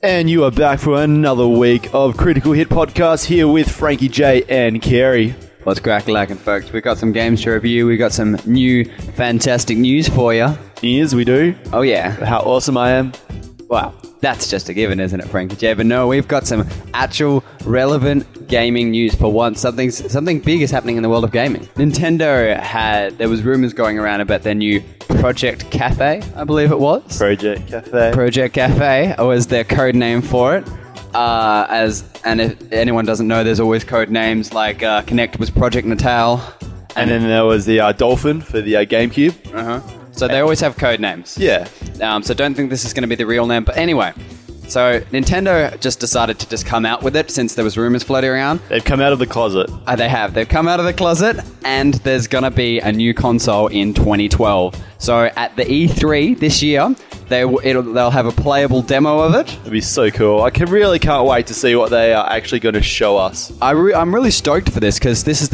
And you are back for another week of Critical Hit Podcast here with Frankie J and Carey. What's crack-lacking, folks? We've got some games to review. We've got some new, fantastic news for you. Yes, we do. Oh, yeah. How awesome I am. Wow. That's just a given, isn't it, Frankie J? But no, we've got some actual relevant gaming news for once. Something big is happening in the world of gaming. Nintendo there was rumors going around about their new Project Cafe, I believe it was. Project Cafe. Project Cafe was their code name for it. And if anyone doesn't know, there's always code names like Kinect was Project Natal. And then there was the Dolphin for the GameCube. So they always have code names. Yeah. So don't think this is going to be the real name. But anyway, so Nintendo just decided to just come out with it since there was rumors floating around. They've come out of the closet. They have. They've come out of the closet, and there's going to be a new console in 2012. So at the E3 this year, they'll have a playable demo of it. It'd be so cool. I really can't wait to see what they are actually going to show us. I'm really stoked for this because this is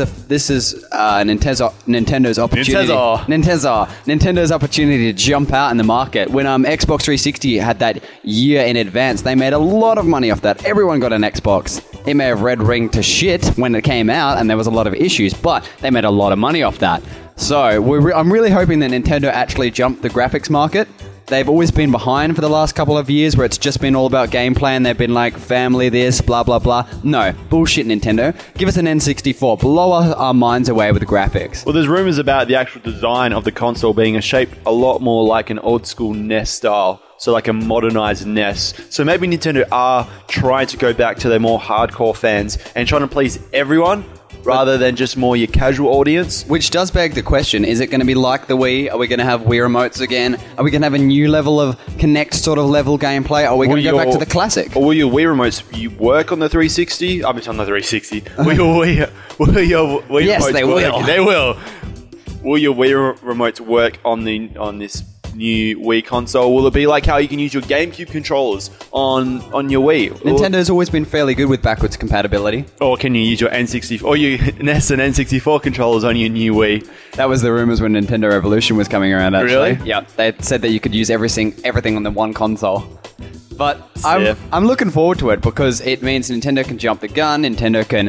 Nintendo's opportunity. Nintendo's opportunity to jump out in the market. When Xbox 360 had that year in advance, they made a lot of money off that. Everyone got an Xbox. It may have red ringed to shit when it came out, and there was a lot of issues, but they made a lot of money off that. So I'm really hoping that Nintendo actually jumped the graphics market. They've always been behind for the last couple of years where it's just been all about gameplay and they've been like, family this, blah, blah, blah. No, bullshit, Nintendo. Give us an N64. Blow our minds away with the graphics. Well, there's rumors about the actual design of the console being shaped a lot more like an old school NES style. So like a modernized NES. So maybe Nintendo are trying to go back to their more hardcore fans and trying to please everyone rather than just more your casual audience. Which does beg the question, is it going to be like the Wii? Are we going to have Wii remotes again? Are we going to have a new level of Kinect sort of level gameplay? Are we going to go back to the classic? Or will your Wii remotes you work on the 360? I mean, on the 360. Will your Wii yes, remotes they work? will. They will. Will your Wii remotes work on this new Wii console? Will it be like how you can use your GameCube controllers on your Wii? Nintendo's always been fairly good with backwards compatibility. Or can you use your N64 or your NES and N64 controllers on your new Wii? That was the rumors when Nintendo Revolution was coming around, actually. Really? Yeah, they said that you could use everything on the one console. But I'm looking forward to it because it means Nintendo can jump the gun, Nintendo can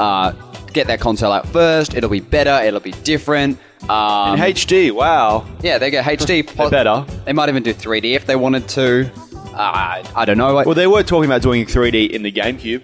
get that console out first, it'll be better, it'll be different. In HD, wow. Yeah, they get HD. They're better. They might even do 3D if they wanted to. I don't know. Well, they were talking about doing 3D in the GameCube.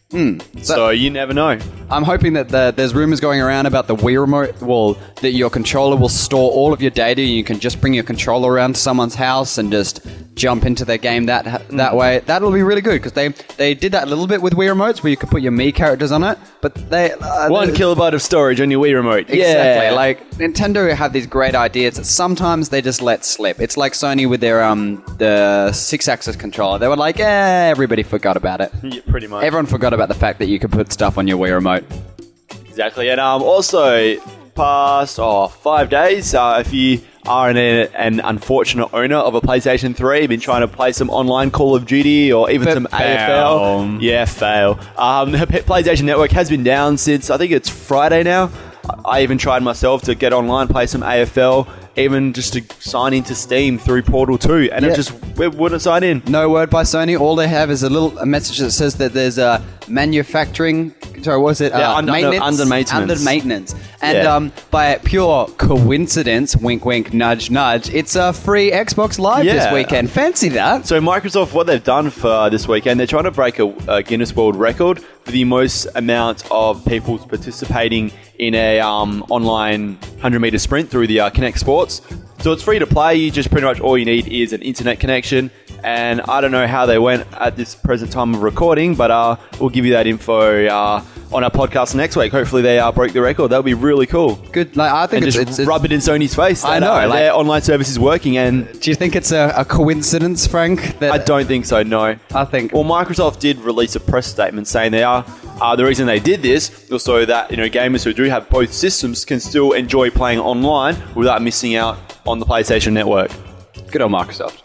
So you never know. I'm hoping that there's rumors going around about the Wii remote, that your controller will store all of your data and you can just bring your controller around to someone's house and just jump into their game that way. That'll be really good because they did that a little bit with Wii remotes where you could put your Mii characters on it, but 1 kilobyte of storage on your Wii remote. Exactly. Yeah. Like Nintendo have these great ideas that sometimes they just let slip. It's like Sony with their the 6-axis controller. They were like, everybody forgot about it. Yeah, pretty much. Everyone forgot about the fact that you could put stuff on your Wii remote. Exactly. And also past 5 days, if you are an unfortunate owner of a PlayStation 3, been trying to play some online Call of Duty or even some AFL. Yeah, fail. The PlayStation Network has been down since, I think it's Friday now. I even tried myself to get online, play some AFL, even just to sign into Steam through Portal 2, and it wouldn't sign in. No word by Sony. All they have is a message that says that there's a manufacturing... Sorry, what was it? Maintenance? Under maintenance. Under maintenance. And by pure coincidence, wink, wink, nudge, nudge, it's a free Xbox Live this weekend. Fancy that. So Microsoft, what they've done for this weekend, they're trying to break a Guinness World Record for the most amount of people participating in a online 100-meter sprint through the Kinect Sports. So it's free to play. You just pretty much all you need is an internet connection. And I don't know how they went at this present time of recording, but we'll give you that info on our podcast next week. Hopefully they broke the record. That would be really cool. Good. Like, I think it's rub it in Sony's face. I know. Their online service is working. And do you think it's a coincidence, Frank? I don't think so, no. I think... Well, Microsoft did release a press statement saying they are... the reason they did this was so that gamers who do have both systems can still enjoy playing online without missing out on the PlayStation Network. Good old Microsoft.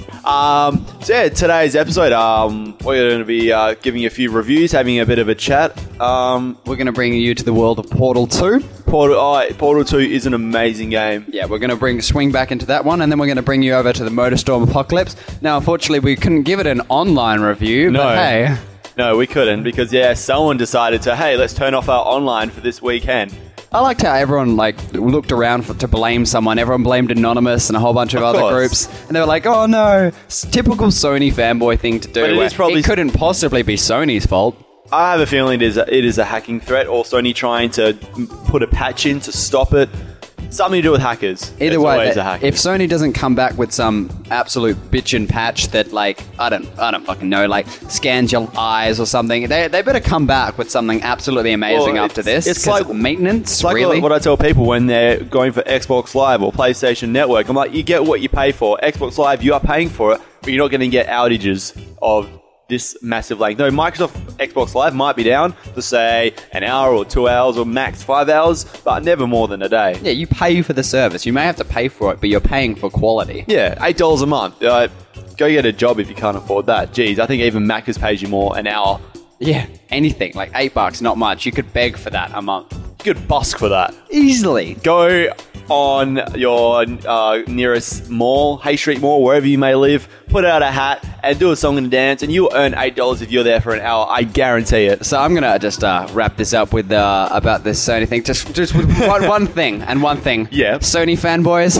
Today's episode, we're going to be giving you a few reviews, having a bit of a chat. We're going to bring you to the world of Portal 2. Portal 2 is an amazing game. Yeah, we're going to swing back into that one, and then we're going to bring you over to the Motorstorm Apocalypse. Now, unfortunately, we couldn't give it an online review, but hey. No, we couldn't because, someone decided to, hey, let's turn off our online for this weekend. I liked how everyone looked around to blame someone. Everyone blamed Anonymous and a whole bunch of other groups. And they were like, oh no, it's typical Sony fanboy thing to do. But it couldn't possibly be Sony's fault. I have a feeling it is a hacking threat or Sony trying to put a patch in to stop it. Something to do with hackers. Either way, if Sony doesn't come back with some absolute bitchin' patch that, I don't fucking know, scans your eyes or something, they better come back with something absolutely amazing after this. It's like maintenance, it's like really. what I tell people when they're going for Xbox Live or PlayStation Network. I'm like, you get what you pay for. Xbox Live, you are paying for it, but you're not going to get outages of this massive length. No, Microsoft Xbox Live might be down for, say, an hour or 2 hours or max 5 hours, but never more than a day. Yeah, you pay for the service. You may have to pay for it, but you're paying for quality. Yeah, $8 a month. Go get a job if you can't afford that. Jeez, I think even Macca's pays you more an hour. Yeah, anything. $8, not much. You could beg for that a month. You could busk for that. Easily. Go on your nearest mall, Hay Street Mall, wherever you may live, put out a hat and do a song and dance, and you'll earn $8 if you're there for an hour. I guarantee it. So I'm going to just wrap this up with about this Sony thing. Just with one thing and one thing. Yeah. Sony fanboys.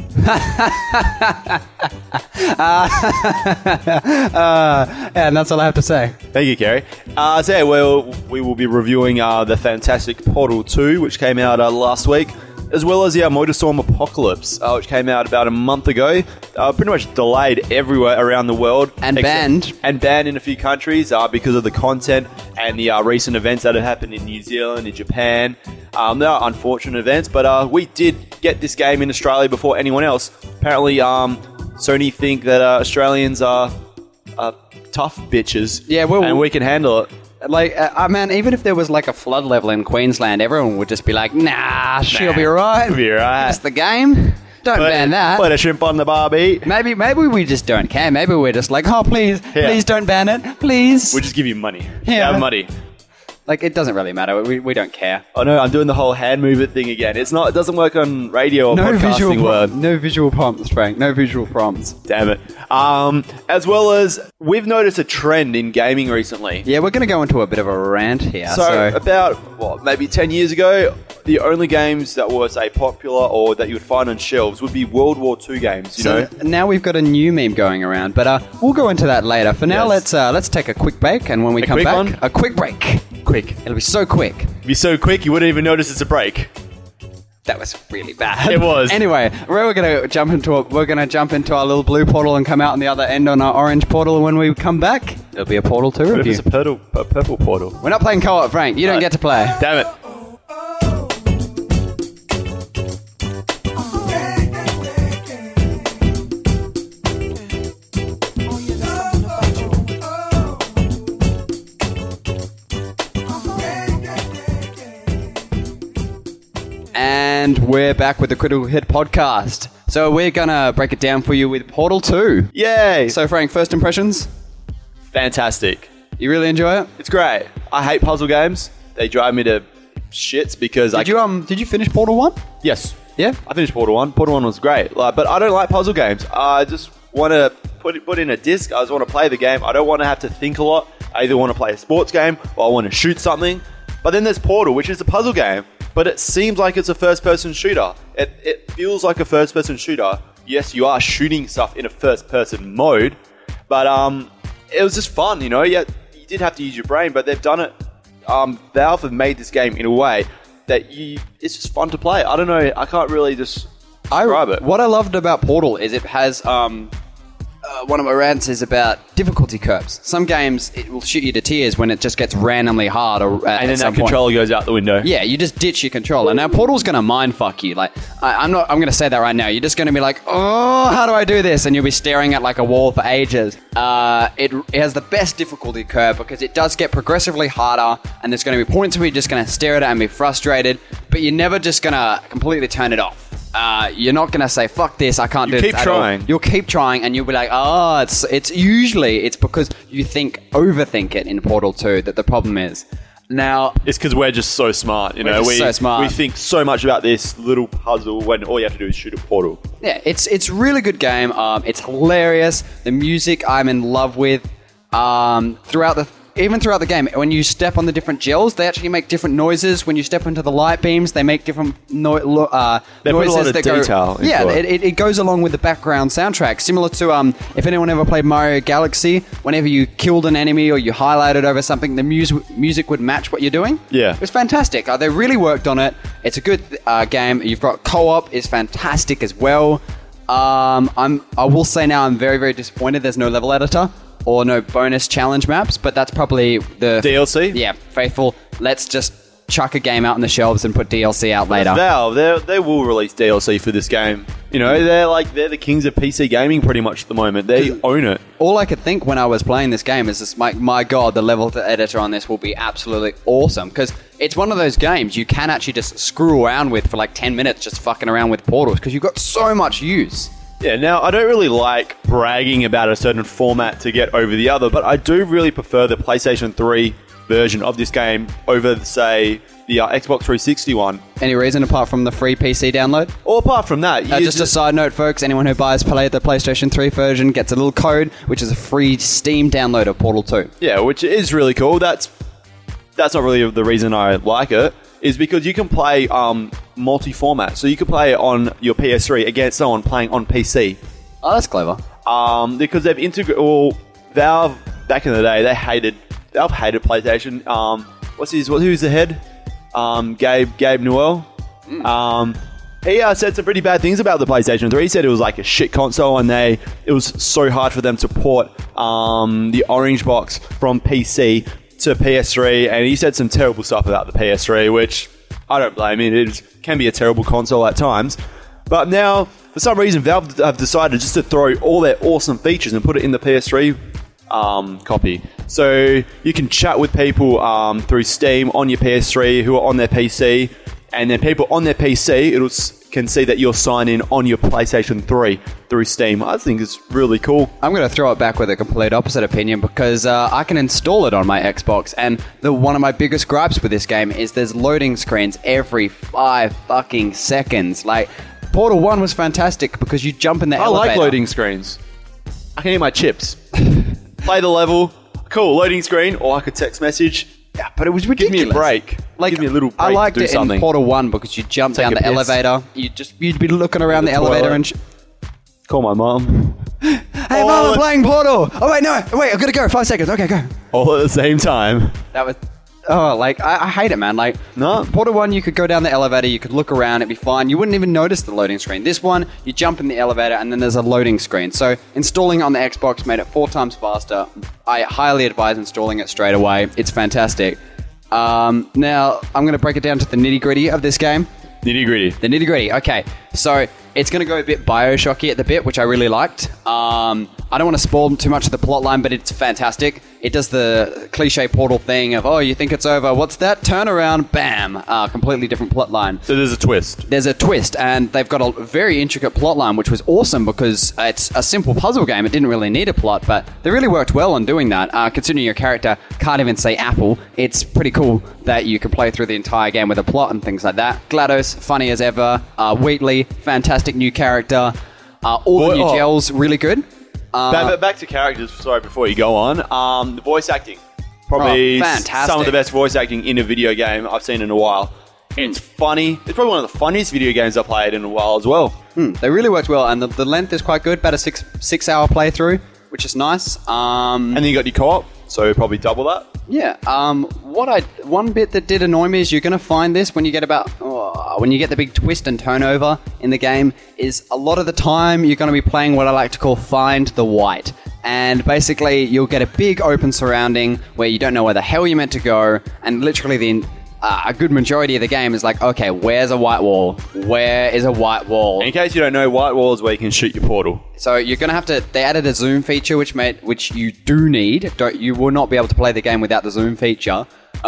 And that's all I have to say. Thank you, Kerry. We will be reviewing the fantastic Portal 2, which came out last week, as well as Motorstorm Apocalypse, which came out about a month ago. Pretty much delayed everywhere around the world. And banned. And banned in a few countries because of the content and the recent events that have happened in New Zealand, in Japan. They are unfortunate events, but we did get this game in Australia before anyone else. Apparently, Sony think that Australians are tough bitches. Yeah, and we can handle it. Man, even if there was a flood level in Queensland, everyone would just be like, nah, she'll be right. She'll be right. It's the game. Don't ban that. Put a shrimp on the barbie. Maybe we just don't care. Maybe we're just like, oh, please don't ban it. Please. We'll just give you money. Yeah. Have money. It doesn't really matter. We don't care. Oh no, I'm doing the whole hand movement thing again. It doesn't work on radio or podcasting word. No visual prompts, Frank. No visual prompts. Damn it. As well as, we've noticed a trend in gaming recently. Yeah, we're going to go into a bit of a rant here. So about, maybe 10 years ago, the only games that were, say, popular or that you would find on shelves would be World War II games, you know? Now we've got a new meme going around, but we'll go into that later. For now, let's take a quick break, and when we come back... A quick break. Quick. It'll be so quick. It'll be so quick, you wouldn't even notice it's a break. That was really bad. It was. Anyway, we're gonna jump into our little blue portal and come out on the other end on our orange portal. And when we come back, it'll be a Portal 2 review. What if it's a purple portal? We're not playing co-op, Frank. You don't get to play. Damn it. And we're back with the Critical Hit podcast. So we're going to break it down for you with Portal 2. Yay! So, Frank, first impressions? Fantastic. You really enjoy it? It's great. I hate puzzle games. They drive me to shits because Did you finish Portal 1? Yes. Yeah? I finished Portal 1. Portal 1 was great. But I don't like puzzle games. I just want to put in a disc. I just want to play the game. I don't want to have to think a lot. I either want to play a sports game or I want to shoot something. But then there's Portal, which is a puzzle game. But it seems like it's a first-person shooter. It feels like a first-person shooter. Yes, you are shooting stuff in a first-person mode, but it was just fun, you know? Yeah, you did have to use your brain, but they've done it. Valve have made this game in a way that it's just fun to play. I don't know. I can't really just describe it. What I loved about Portal is it has... one of my rants is about difficulty curves. Some games, it will shoot you to tears when it just gets randomly hard. And then that controller goes out the window. Yeah, you just ditch your controller. Now, Portal's going to mindfuck you. I'm going to say that right now. You're just going to be like, oh, how do I do this? And you'll be staring at a wall for ages. It has the best difficulty curve because it does get progressively harder, and there's going to be points where you're just going to stare at it and be frustrated, but you're never just going to completely turn it off. You're not going to say, fuck this, I can't do this at all. You'll keep trying, and you'll be like, it's usually because you overthink it in Portal 2 that the problem is. Now, It's because we're just so smart, you know. just so smart. We think so much about this little puzzle when all you have to do is shoot a portal. yeah, it's a really good game. It's hilarious. The music I'm in love with. Throughout the game, when you step on the different gels, they actually make different noises. When you step into the light beams, they make different noises. They put a lot of detail into Yeah, it. it goes along with the background soundtrack, similar to if anyone ever played Mario Galaxy. Whenever you killed an enemy or you highlighted over something, the music would match what you're doing. Yeah. It was fantastic. They really worked on it. It's a good game. You've got co-op is fantastic as well. I will say now I'm very, very disappointed there's no level editor or no bonus challenge maps, but that's probably the DLC? Yeah, faithful. Let's just chuck a game out on the shelves and put DLC out later. Valve, they will release DLC for this game. You know, they're the kings of PC gaming pretty much at the moment. They own it. All I could think when I was playing this game is, my God, the level editor on this will be absolutely awesome, because it's one of those games you can actually just screw around with for like 10 minutes just fucking around with portals, because you've got so much use. Yeah, now, I don't really like bragging about a certain format to get over the other, but I do really prefer the PlayStation 3 version of this game over, say, the Xbox 360 one. Any reason apart from the free PC download? Or apart from that, Just a side note, folks, anyone who buys the PlayStation 3 version gets a little code, which is a free Steam download of Portal 2. Yeah, which is really cool. That's not really the reason I like it, is because you can play multi-format. So you can play it on your PS3 against someone playing on PC. Oh, that's clever. Because they've integrated... Well, Valve, back in the day, Valve hated PlayStation. Who's the head? Gabe Newell. He said some pretty bad things about the PlayStation 3. He said it was like a shit console, and it was so hard for them to port the orange box from PC to PS3, and he said some terrible stuff about the PS3, which I don't blame him. It can be a terrible console at times. But now, for some reason, Valve have decided just to throw all their awesome features and put it in the PS3 copy. So you can chat with people through Steam on your PS3 who are on their PC, and then people on their PC can see that you're signed in on your PlayStation 3 through Steam. I think it's really cool. I'm going to throw it back with a complete opposite opinion, because I can install it on my Xbox, and one of my biggest gripes with this game is there's loading screens every 5 fucking seconds. Like, Portal 1 was fantastic because you jump in the elevator. I like loading screens. I can eat my chips. Play the level. Cool, loading screen, or I could text message. Yeah, but it was ridiculous. Give me a break. Give me a little break. I liked to do it something. in Portal 1 because you jump down the elevator. You'd be looking around the elevator and... Call my mom. Hey, Mom, I'm playing Portal. Oh, wait, no. Wait, I've got to go. 5 seconds. Okay, go. All at the same time. That was... Oh, like, I hate it, man. Like, no. Portal 1, you could go down the elevator, you could look around, it'd be fine. You wouldn't even notice the loading screen. This one, you jump in the elevator, and then there's a loading screen. So, installing it on the Xbox made it 4 times faster. I highly advise installing it straight away. It's fantastic. Now, I'm going to break it down to the nitty-gritty of this game. Nitty-gritty. The nitty-gritty, okay. So, it's going to go a bit Bioshocky at the bit, which I really liked. I don't want to spoil too much of the plot line, but it's fantastic. It does the cliche Portal thing of, oh, you think it's over. What's that? Turn around, bam. Completely different plot line. So there's a twist. There's a twist, and they've got a very intricate plot line, which was awesome because it's a simple puzzle game. It didn't really need a plot, but they really worked well on doing that. Considering your character can't even say apple, it's pretty cool that you can play through the entire game with a plot and things like that. GLaDOS, funny as ever. Wheatley, fantastic new character. All the new gels, really good. Back to characters, sorry, before you go on. The voice acting. Probably some of the best voice acting in a video game I've seen in a while. It's funny. It's probably one of the funniest video games I've played in a while as well. They really worked well, and the length is quite good. About a six-hour playthrough, which is nice. And then you got your co-op, so probably double that. Yeah. One bit that did annoy me is you're going to find this when you get the big twist and turnover in the game is a lot of the time you're going to be playing what I like to call Find the White. And basically you'll get a big open surrounding where you don't know where the hell you're meant to go, and literally a good majority of the game is like, okay, where's a white wall? Where is a white wall? In case you don't know, white wall is where you can shoot your portal. So you're going to have to... They added a zoom feature, which you do need. You will not be able to play the game without the zoom feature.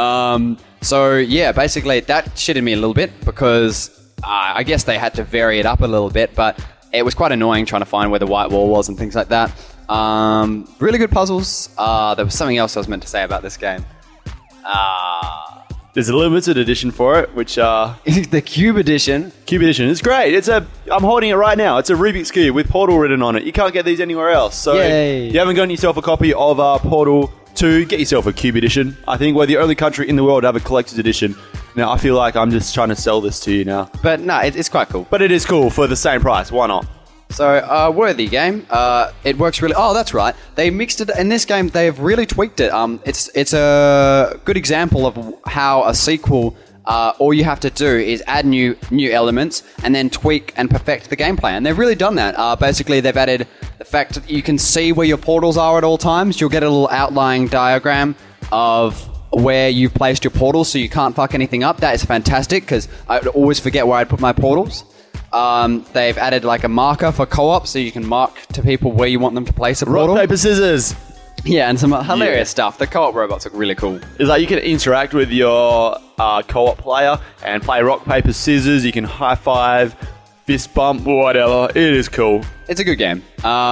So, yeah, basically that shitted me a little bit because I guess they had to vary it up a little bit, but it was quite annoying trying to find where the white wall was and things like that. Really good puzzles. There was something else I was meant to say about this game. There's a limited edition for it, which The Cube Edition. Cube Edition is great. I'm holding it right now. It's a Rubik's Cube with Portal written on it. You can't get these anywhere else. So Yay. if you haven't gotten yourself a copy of Portal 2, get yourself a Cube Edition. I think we're the only country in the world to have a collector's edition. Now, I feel like I'm just trying to sell this to you now. But no, it's quite cool. But it is cool for the same price. Why not? So, worthy game. It works really... Oh, that's right. They mixed it... In this game, they've really tweaked it. It's a good example of how a sequel... all you have to do is add new elements and then tweak and perfect the gameplay. And they've really done that. Basically, they've added the fact that you can see where your portals are at all times. You'll get a little outlying diagram of where you've placed your portals so you can't fuck anything up. That is fantastic because I would always forget where I'd put my portals. They've added like a marker for co-op so you can mark to people where you want them to place a portal. Rock, paper, scissors. Yeah, and some hilarious stuff. The co-op robots look really cool. It's like you can interact with your co-op player and play rock, paper, scissors. You can high five, fist bump, whatever. It is cool. It's a good game.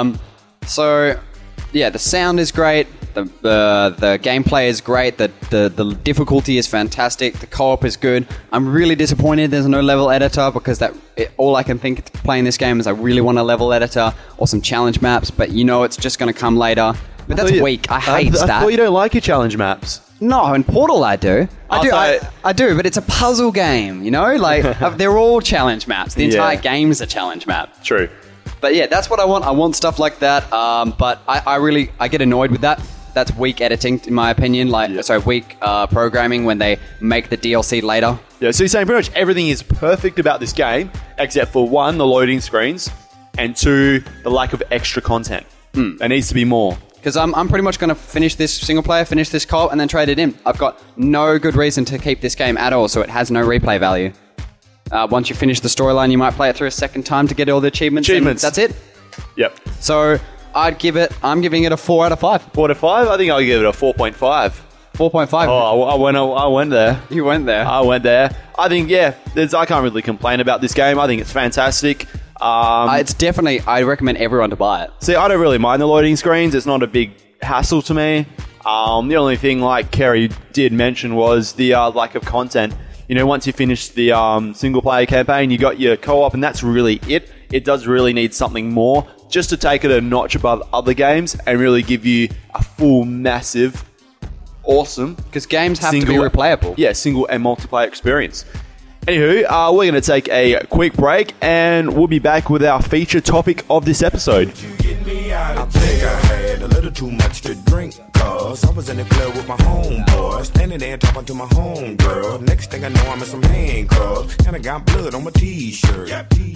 So, yeah, the sound is great. The gameplay is great. The difficulty is fantastic. The co-op is good. I'm really disappointed there's no level editor because all I can think playing this game is I really want a level editor or some challenge maps, but it's just going to come later. But that's weak. I hate that. I thought you don't like your challenge maps. No, in Portal I do. I do, but it's a puzzle game, Like, they're all challenge maps. The entire game's a challenge map. True. But yeah, that's what I want. I want stuff like that. But I get annoyed with that. That's weak editing, in my opinion. Weak programming when they make the DLC later. Yeah, so you're saying pretty much everything is perfect about this game, except for 1, the loading screens, and 2, the lack of extra content. There needs to be more. Because I'm pretty much going to finish this single player, finish this co-op, and then trade it in. I've got no good reason to keep this game at all, so it has no replay value. Once you finish the storyline, you might play it through a second time to get all the achievements. That's it. Yep. So I'm giving it a 4 out of 5. 4 out of 5? I think I'll give it a 4.5. 4.5. Oh, I went there. You went there. I went there. I think, I can't really complain about this game. I think it's fantastic. It's definitely, I recommend everyone to buy it. See, I don't really mind the loading screens. It's not a big hassle to me. The only thing, like Kerry did mention, was the lack of content. Once you finish the single-player campaign, you got your co-op, and that's really it. It does really need something more, just to take it a notch above other games and really give you a full, massive, awesome... Because games have to be replayable. Yeah, single and multiplayer experience. Anywho, we're going to take a quick break, and we'll be back with our feature topic of this episode. I think I had a little too much to drink, cause I was in the club with my homeboy, standing there talking to my homegirl. Next thing I know, I'm in some handcuffs, and I got blood on my t-shirt.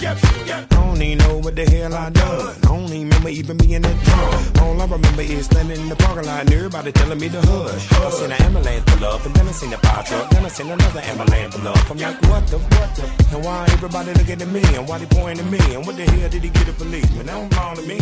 I don't even know what the hell I done. I don't even remember even being that drunk. All I remember is standing in the parking lot and everybody telling me to hush. I seen an ambulance pull up, and then I seen a fire truck, then I seen another ambulance pull up. I'm like, what the? And why everybody looking at me, and why they pointing at me, and what the hell did he get a policeman? They don't belong to me.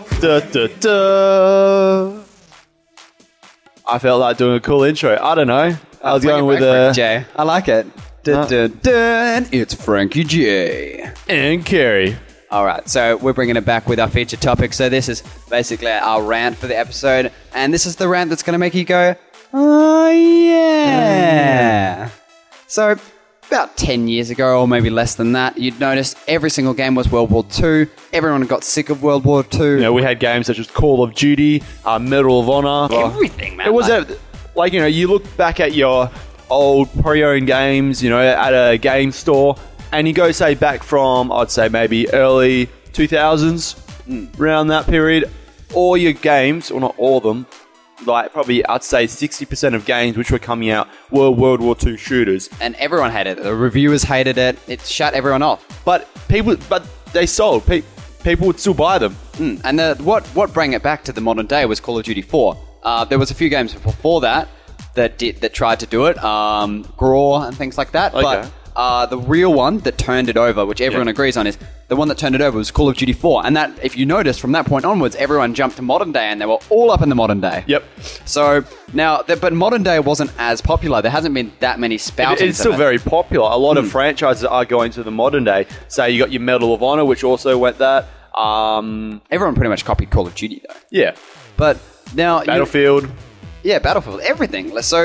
I felt like doing a cool intro. I don't know. I was going with Frankie J. I like it. It's Frankie J. And Kerry. All right, so we're bringing it back with our feature topic. So this is basically our rant for the episode, and this is the rant that's going to make you go, oh yeah. So about 10 years ago, or maybe less than that, you'd notice every single game was World War II. Everyone got sick of World War II. We had games such as Call of Duty, Medal of Honor. Everything, man. It was you look back at your old pre-owned games, at a game store, and you go, say, back from, I'd say maybe early 2000s, around that period, all your games, or not all of them, like probably I'd say 60% of games which were coming out were World War II shooters. And everyone hated it. The reviewers hated it. It shut everyone off. But they sold. People would still buy them. And what brought it back to the modern day was Call of Duty 4. There was a few games before that tried to do it, GRAW and things like that. Okay. But the real one that turned it over, which everyone agrees on, is the one that turned it over was Call of Duty 4. And that, if you notice, from that point onwards, everyone jumped to modern day, and they were all up in the modern day. Yep. So now, but modern day wasn't as popular. There hasn't been that many spoutings. It's still very popular. A lot of franchises are going to the modern day. Say you got your Medal of Honor, which also went that. Everyone pretty much copied Call of Duty, though. Yeah. But now Battlefield. Yeah, Battlefield. Everything. So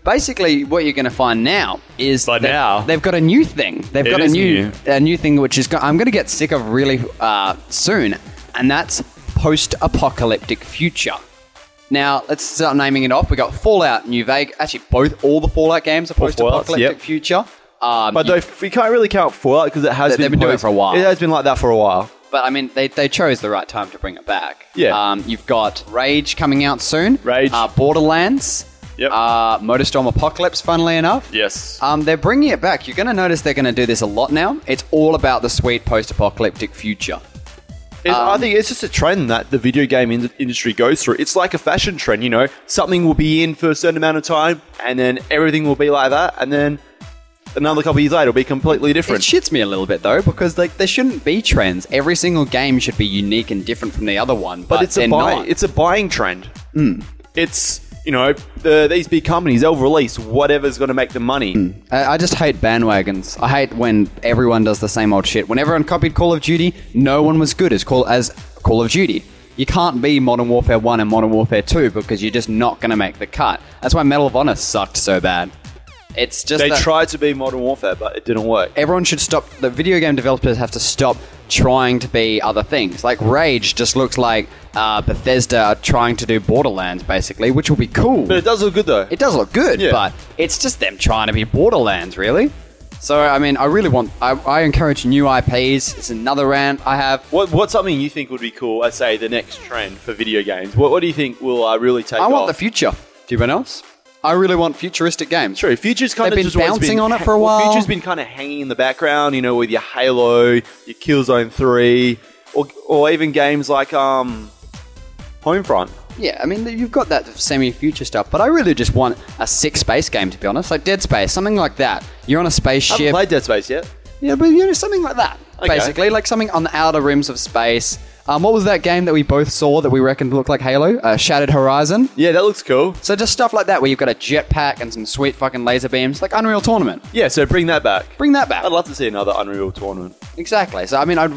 basically what you're going to find now is But that now- they've got a new thing. They've got a is new thing which is I'm going to get sick of really soon, and that's post-apocalyptic future. Now, let's start naming it off. We got Fallout New Vegas. Actually, all the Fallout games are post-apocalyptic Fallouts, yep. future. But we can't really count Fallout because it has They've been doing it for a while. It has been like that for a while. But I mean, they chose the right time to bring it back. Yeah. You've got Rage coming out soon. Rage. Borderlands. Yep. Motorstorm Apocalypse, funnily enough. Yes. They're bringing it back. You're going to notice they're going to do this a lot now. It's all about the sweet post-apocalyptic future. I think it's just a trend that the video game industry goes through. It's like a fashion trend, you know. Something will be in for a certain amount of time, and then everything will be like that, and then another couple of years later, it'll be completely It different. shits me a little bit, though, because there shouldn't be trends. Every single game should be unique and different from the other one, but it's they're not. It's a buying trend. It's, you know, these big companies, they'll release whatever's going to make them money. I just hate bandwagons. I hate when everyone does the same old shit. When everyone copied Call of Duty, no one was good as Call of Duty. You can't be Modern Warfare 1 and Modern Warfare 2 because you're just not going to make the cut. That's why Medal of Honor sucked so bad. It's just They that tried to be Modern Warfare, but it didn't work. everyone should stop. The video game developers have to stop trying to be other things. Like Rage just looks like Bethesda are trying to do Borderlands, basically, which will be cool. But it does look good, though. It does look good, Yeah. but it's just them trying to be Borderlands, really. So, I mean, I really want... I encourage new IPs. It's another rant I have. What's something you think would be cool, let's say, the next trend for video games? What do you think will really take off? I want the future. Do you anyone else? I really want futuristic games. True, Future's kind They've of been just always bouncing on it for a while. Future's been kind of hanging in the background, you know, with your Halo, your Killzone 3, or even games like Homefront. Yeah, I mean, you've got that semi-future stuff, but I really just want a sick space game, to be honest. Like Dead Space, something like that. You're on a I haven't spaceship. played Dead Space yet. Yeah, but you know, something like that. Okay. Basically, like something on the outer rims of space. What was that game that we both saw that we reckoned looked like Halo? Shattered Horizon. Yeah, that looks cool. So just stuff like that where you've got a jetpack and some sweet fucking laser beams, like Unreal Tournament. Yeah, so bring that back. Bring that back. I'd love to see another Unreal Tournament. Exactly. So, I mean, I'd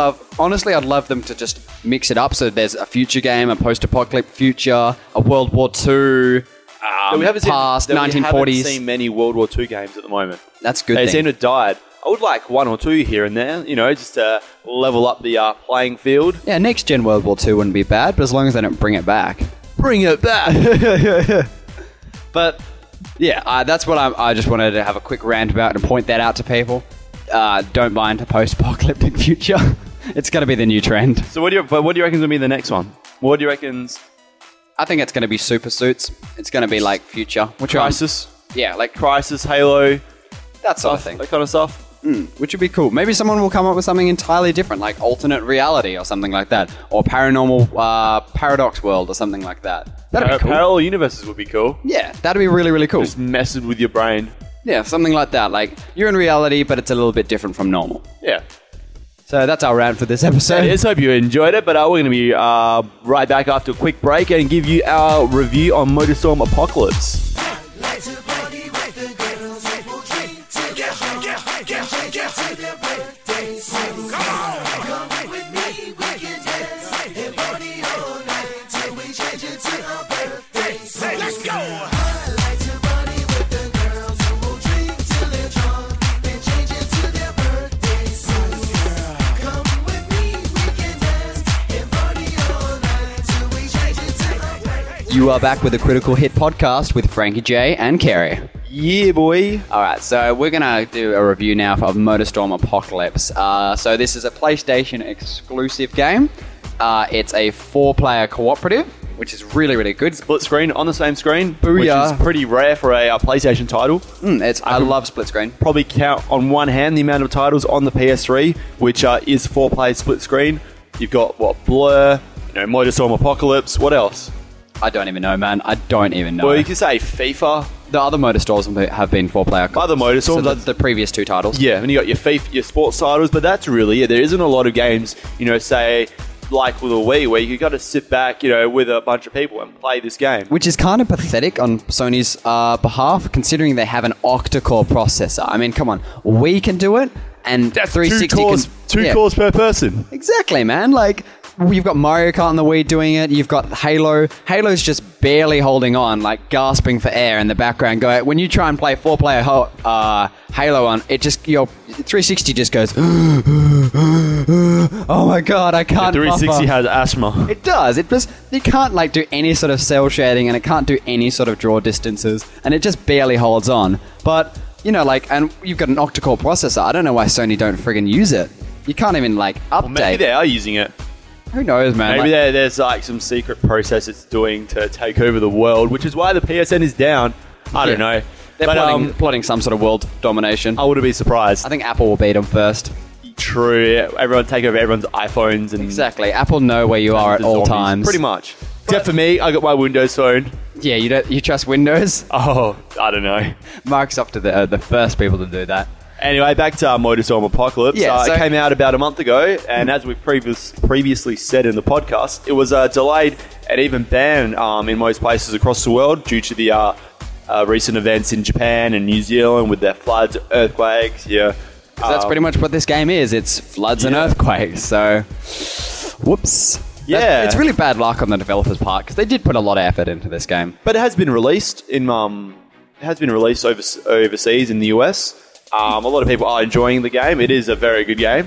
love them to just mix it up. So there's a future game, a post-apocalyptic future, a World War II, we haven't past seen, 1940s. We haven't seen many World War II games at the moment. That's a good They thing. seem to have died. I would like one or two here and there, you know, just to level up the playing field. Yeah, next gen World War II wouldn't be bad, but as long as they don't bring it back. Bring it back. But yeah, that's what I just wanted to have a quick rant about and point that out to people. Don't buy into post-apocalyptic future. It's going to be the new trend. So what do you reckon is going to be the next one? What do you reckon? I think it's going to be super suits. It's going to be like future. Which Crisis? Yeah, like Crisis, Halo, that sort of stuff, thing. that kind of stuff. Which would be cool. Maybe someone will come up with something entirely different, like alternate reality or something like that. Or paranormal paradox world or something like that. That'd be cool. Parallel universes would be cool. Yeah, that'd be really, really cool. Just messing with your brain. Yeah, something like that. Like, you're in reality, but it's a little bit different from normal. Yeah. So that's our rant for this episode. I just hope you enjoyed it, but we're going to be right back after a quick break and give you our review on Motorstorm Apocalypse. You are back with the Critical Hit podcast with Frankie J and Kerry. Yeah, boy. All right, so we're going to do a review now of Motorstorm Apocalypse. So this is a PlayStation exclusive game. It's a 4-player cooperative, which is really, really good. Split screen on the same screen, Booyah. which is pretty rare for a PlayStation title. I love split screen. Probably count on one hand the amount of titles on the PS3, which is 4-player split screen. You've got, Blur, Motorstorm Apocalypse, what else? I don't even know, man. I don't even know. Well, you could say FIFA. The other Motorstorms have been 4-player. Other Motorstorms, So the previous 2 titles. Yeah, and you got your FIFA, your sports titles, but that's really it. There isn't a lot of games, say, like with a Wii, where you got to sit back, with a bunch of people and play this game. Which is kind of pathetic on Sony's behalf, considering they have an octa-core processor. I mean, come on. We can do it, and That's 360 two cores, can... two yeah. cores per person. Exactly, man. Like, you've got Mario Kart on the Wii doing it. You've got Halo. Halo's just barely holding on, like gasping for air in the background. When you try and play 4-player Halo on, it just your 360 just goes. Oh my god, I can't. The 360 buffer. has asthma. It does. It just you can't like do any sort of cell shading, and it can't do any sort of draw distances, and it just barely holds on. But and you've got an octa-core processor. I don't know why Sony don't friggin' use it. You can't even update. Well, maybe they are using it. Who knows, man? Maybe there's some secret process it's doing to take over the world, which is why the PSN is down. I don't know. They're plotting some sort of world domination. I wouldn't be surprised. I think Apple will beat them first. True. Yeah. Everyone take over everyone's iPhones and exactly. Apple know where you are at all times. Pretty much. Except for me, I got my Windows phone. Yeah, you trust Windows? Oh, I don't know. Microsoft are the first people to do that. Anyway, back to MotorStorm Apocalypse. Yeah, it came out about a month ago, and as we previously said in the podcast, it was delayed and even banned in most places across the world due to the recent events in Japan and New Zealand with their floods, earthquakes. Yeah, that's pretty much what this game is. It's floods and earthquakes. So, whoops. Yeah, it's really bad luck on the developers' part because they did put a lot of effort into this game. But it has been released overseas in the US. A lot of people are enjoying the game. It is a very good game.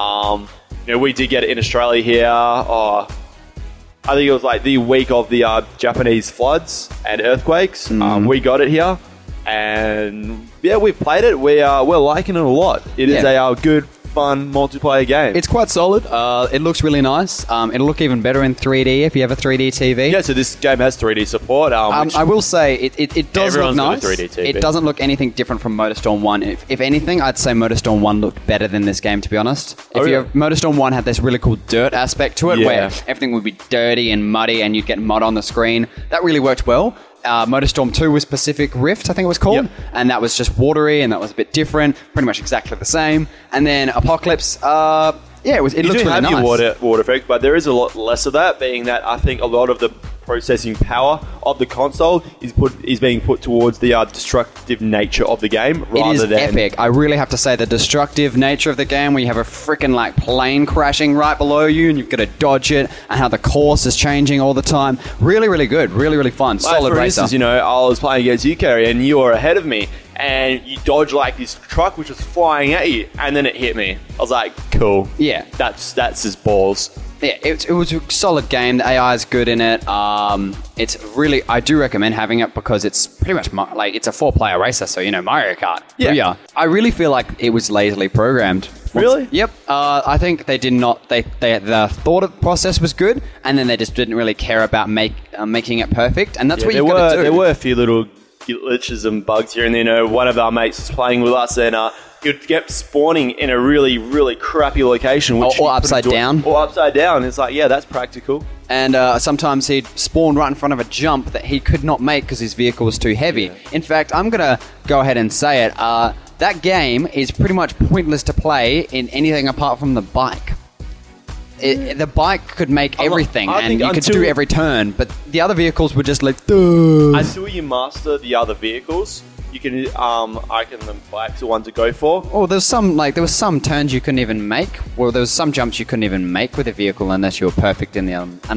We did get it in Australia here. I think it was like the week of the Japanese floods and earthquakes. We got it here, and yeah, we've played it. We're liking it a lot. It is a good, fun multiplayer game. It's quite solid. It looks really nice. It'll look even better in 3D if you have a 3D TV. Yeah, so this game has 3D support. I will say it does look nice. 3D TV. It doesn't look anything different from MotorStorm 1. If anything, I'd say MotorStorm 1 looked better than this game, to be honest. MotorStorm 1 had this really cool dirt aspect to it where everything would be dirty and muddy and you'd get mud on the screen. That really worked well. MotorStorm 2 was Pacific Rift, I think it was called, and that was just watery, and that was a bit different, pretty much exactly the same. And then Apocalypse, it looks really nice. You do have your water effect, but there is a lot less of that, being that I think a lot of the processing power of the console is being put towards the destructive nature of the game rather than... It is epic. I really have to say the destructive nature of the game, where you have a freaking plane crashing right below you and you've got to dodge it, and how the course is changing all the time. Really, really good. Really, really fun. Solid racer. For instance, I was playing against you, Kerry, and you were ahead of me, and you dodged this truck which was flying at you, and then it hit me. I was like, cool. Yeah. That's his balls. Yeah, it was a solid game. The AI is good in it. It's really, I do recommend having it because it's pretty much it's a 4-player racer, so Mario Kart. Yeah. I really feel like it was lazily programmed. Really? Yep. I think they did not. The thought process was good, and then they just didn't really care about making it perfect, and that's what you've got to do. There were a few little glitches and bugs here and there. One of our mates was playing with us, and he kept spawning in a really, really crappy location. Or upside down. Or upside down. It's like, yeah, that's practical. And sometimes he'd spawn right in front of a jump that he could not make because his vehicle was too heavy. Yeah. In fact, I'm going to go ahead and say it. That game is pretty much pointless to play in anything apart from the bike. The bike could make everything, and you could do every turn, but the other vehicles were just like... Duh. Until you master the other vehicles, you can... I reckon the bike's the one to go for. Oh, there was some turns you couldn't even make. Well, there was some jumps you couldn't even make with a vehicle unless you were perfect in the...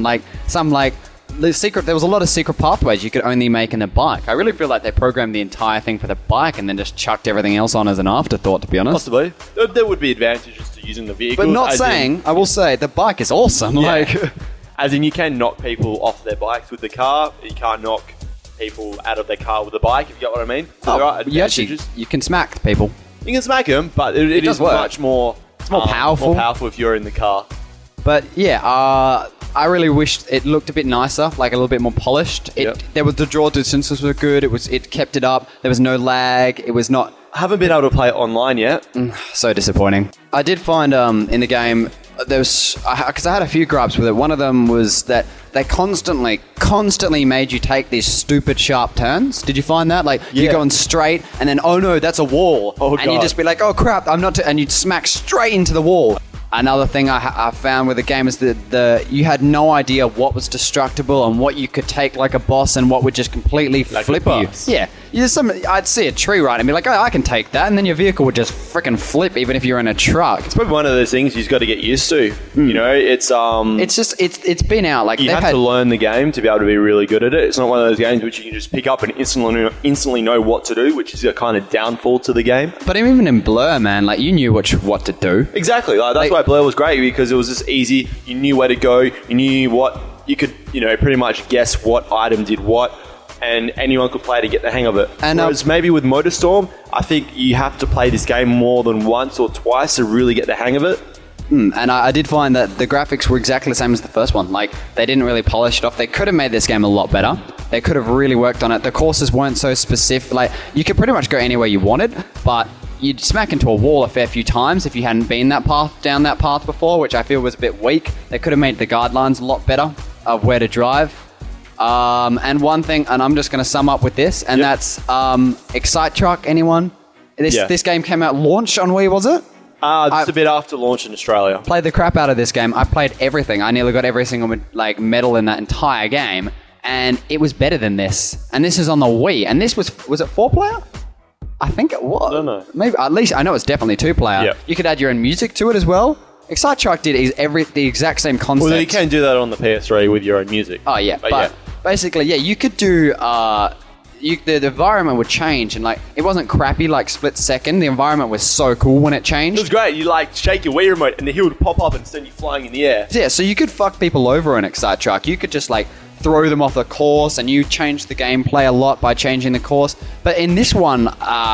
and there was a lot of secret pathways you could only make in a bike. I really feel like they programmed the entire thing for the bike and then just chucked everything else on as an afterthought, to be honest. Possibly. There would be advantages to using the vehicle. But I will say, the bike is awesome. Yeah. As in, you can knock people off their bikes with the car. You can't knock people out of their car with a bike, if you get what I mean. So there are advantages. You can smack people. You can smack them, but it is much more... It's more powerful. More powerful if you're in the car. But yeah, I really wished it looked a bit nicer, a little bit more polished. There was the draw distances were good. It kept it up. There was no lag. It was not. I haven't been able to play it online yet. So disappointing. I did find in the game there was because I had a few gripes with it. One of them was that they constantly made you take these stupid sharp turns. Did you find that? You're going straight, and then oh no, that's a wall, and you just be like, oh crap, I'm not, and you'd smack straight into the wall. Another thing I found with the game is that you had no idea what was destructible and what you could take like a boss and what would just completely flip you. Yeah. I'd see a tree right and be like, oh, I can take that, and then your vehicle would just freaking flip even if you're in a truck. It's probably one of those things you've got to get used to. You know, it's been out. Like you have to learn the game to be able to be really good at it. It's not one of those games which you can just pick up and instantly know what to do, which is a kind of downfall to the game. But even in Blur, man, like you knew what to do. Exactly. That's why Blur was great, because it was just easy. You knew where to go. You knew what you could, pretty much guess what item did what. And anyone could play to get the hang of it. And whereas maybe with MotorStorm, I think you have to play this game more than once or twice to really get the hang of it. And I did find that the graphics were exactly the same as the first one. Like, they didn't really polish it off. They could have made this game a lot better. They could have really worked on it. The courses weren't so specific. Like, you could pretty much go anywhere you wanted, but you'd smack into a wall a fair few times if you hadn't been down that path before, which I feel was a bit weak. They could have made the guidelines a lot better of where to drive. And one thing, and I'm just going to sum up with this, and that's Excite Truck. Anyone? This game came out launch on Wii, was it? Just a bit after launch in Australia. Played the crap out of this game. I played everything. I nearly got every single medal in that entire game, and it was better than this. And this is on the Wii, and this was it 4-player? I think it was. I don't know. Maybe, at least I know it's definitely 2-player. Yep. You could add your own music to it as well. Excite Truck did the exact same concept. Well, you can do that on the PS3 with your own music. Oh yeah, but basically, you could do. The environment would change, and like it wasn't crappy like split second. The environment was so cool when it changed. It was great. You like shake your Wii remote, and the hill would pop up and send you flying in the air. Yeah, so you could fuck people over in Excite Truck. You could just like throw them off the course, and you change the gameplay a lot by changing the course. But in this one,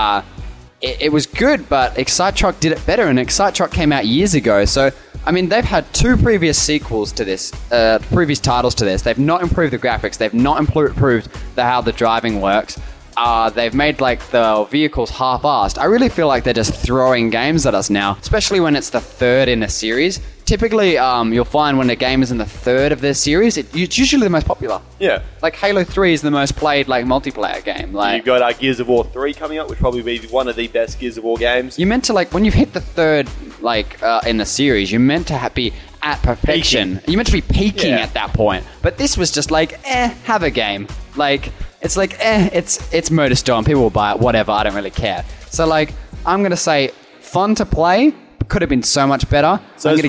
it was good, but Excite Truck did it better, and Excite Truck came out years ago. So, I mean, they've had 2 previous sequels to this, previous titles to this. They've not improved the graphics. They've not improved how the driving works. They've made, like, the vehicles half-assed. I really feel like they're just throwing games at us now, especially when it's the 3rd in a series. Typically, you'll find when a game is in the 3rd of their series, it's usually the most popular. Yeah. Like, Halo 3 is the most played, like, multiplayer game. Like, you've got Gears of War 3 coming up, which probably be one of the best Gears of War games. You're meant to, like, when you've hit the 3rd, like, in the series, you're meant to be at perfection. You're meant to be peaking at that point. But this was just like, have a game. Like, it's like, it's MotorStorm. People will buy it, whatever, I don't really care. So, like, I'm going to say, fun to play, could have been so much better. So I'm going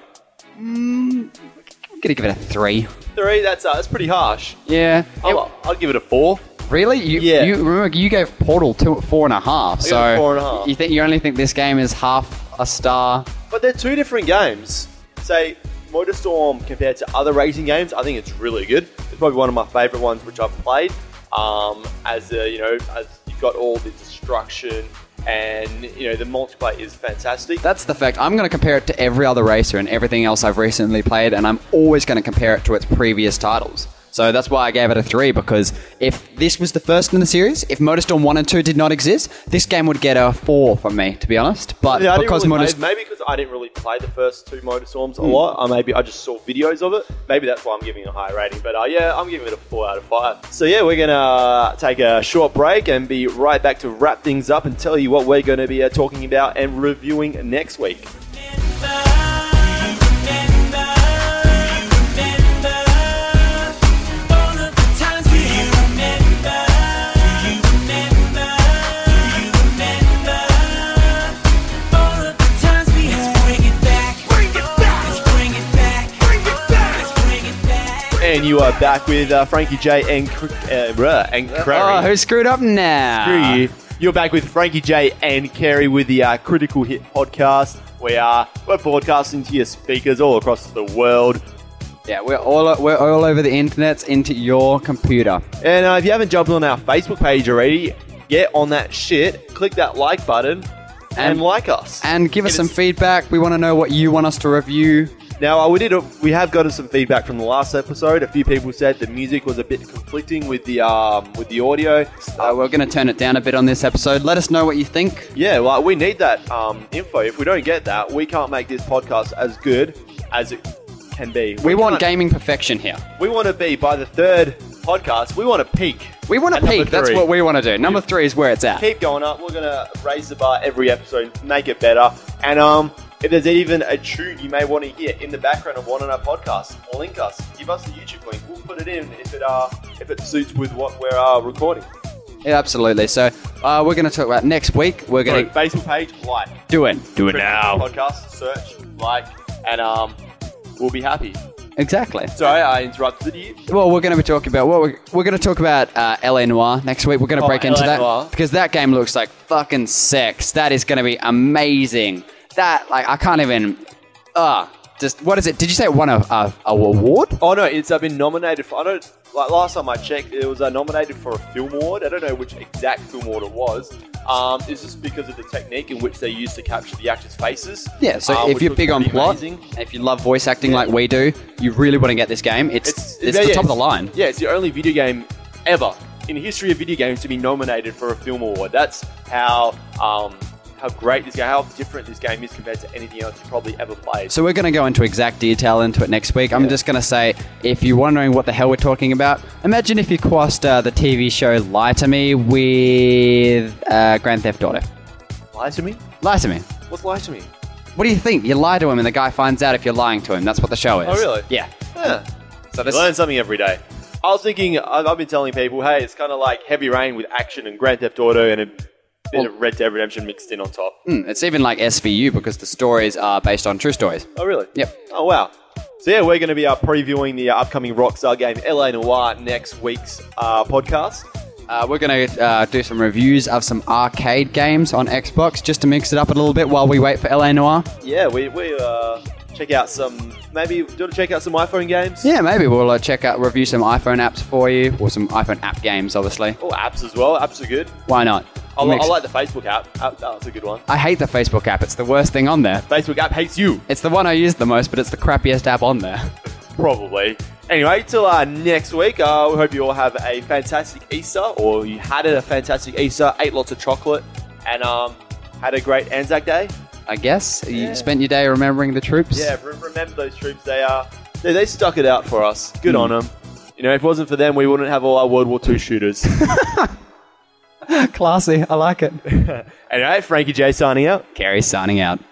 to give it a 3. 3? That's pretty harsh. Yeah. I'll give it a 4. Really? You remember you gave Portal 4.5. So 4.5. You only think this game is half a star? But they're 2 different games. Say MotorStorm compared to other racing games, I think it's really good. It's probably one of my favourite ones which I've played. As you've got all the destruction. And, the multiplayer is fantastic. That's the fact. I'm going to compare it to every other racer and everything else I've recently played, and I'm always going to compare it to its previous titles. So that's why I gave it a 3, because if this was the first in the series, if MotorStorm 1 and 2 did not exist, this game would get a 4 from me, to be honest. But because maybe because I didn't really play the first 2 MotorStorms a lot, or maybe I just saw videos of it. Maybe that's why I'm giving it a high rating. But I'm giving it a 4 out of 5. So we're going to take a short break and be right back to wrap things up and tell you what we're going to be talking about and reviewing next week. And you are back with Frankie J and Crary. Oh, who screwed up now? Screw you. You're back with Frankie J and Carey with the Critical Hit podcast. We're broadcasting to your speakers all across the world. Yeah, we're all over the internet, into your computer. And if you haven't jumped on our Facebook page already, get on that shit. Click that like button and like us. And give us some feedback. We want to know what you want us to review. Now, we have gotten some feedback from the last episode. A few people said the music was a bit conflicting with the audio. We're going to turn it down a bit on this episode. Let us know what you think. Yeah, well, we need that info. If we don't get that, we can't make this podcast as good as it can be. We want gaming perfection here. We want to be, by the 3rd podcast, we want to peak. We want to peak. That's what we want to do. Number 3 is where it's at. Keep going up. We're going to raise the bar every episode, make it better. And if there's even a tune you may want to hear in the background of one of our podcasts, link us. Give us the YouTube link. We'll put it in if it suits with what we're recording. Yeah, absolutely. So we're going to talk about next week. We're going to Facebook page, like. do it now. Podcast, search, like, and we'll be happy. Exactly. Sorry, I interrupted you. Well, we're going to be talking about we're going to talk about LA Noire next week. We're going to break into LA that Noire. because that game looks like fucking sex. That is going to be amazing. That I can't even. Just what is it? Did you say it won a award? Oh no, it's been nominated for. I don't. Like last time I checked, it was nominated for a film award. I don't know which exact film award it was. It's just because of the technique in which they used to capture the actors' faces. Yeah, so if you're big on plot, and if you love voice acting like we do, you really want to get this game. It's the top of the line. Yeah, it's the only video game ever in the history of video games to be nominated for a film award. That's how great this game, how different this game is compared to anything else you probably ever played. So we're going to go into exact detail into it next week. I'm just going to say, if you're wondering what the hell we're talking about, imagine if you crossed the TV show Lie to Me with Grand Theft Auto. Lie to me? Lie to me. What's lie to me? What do you think? You lie to him and the guy finds out if you're lying to him. That's what the show is. Oh, really? Yeah. So learn something every day. I was thinking, I've been telling people, hey, it's kind of like Heavy Rain with action and Grand Theft Auto and a bit of Red Dead Redemption mixed in on top. It's even like SVU because the stories are based on true stories. Oh, really? Yep. Oh, wow. So, yeah, we're going to be previewing the upcoming Rockstar game LA Noire next week's podcast. We're going to do some reviews of some arcade games on Xbox just to mix it up a little bit while we wait for LA Noire. Yeah, we check out some... Maybe do you want to check out some iPhone games? Yeah, maybe we'll review some iPhone apps for you, or some iPhone app games, obviously. Oh, apps as well. Apps are good. Why not? I like the Facebook app. That's a good one. I hate the Facebook app. It's the worst thing on there. Facebook app hates you. It's the one I use the most, but it's the crappiest app on there. Probably. Anyway, till next week, we hope you all have a fantastic Easter, or you had a fantastic Easter, ate lots of chocolate, and had a great Anzac Day. I guess. You spent your day remembering the troops? Yeah, remember those troops. They stuck it out for us. Good on them. You know, if it wasn't for them, we wouldn't have all our World War II shooters. Classy. I like it. Anyway, Frankie J signing out. Kerry signing out.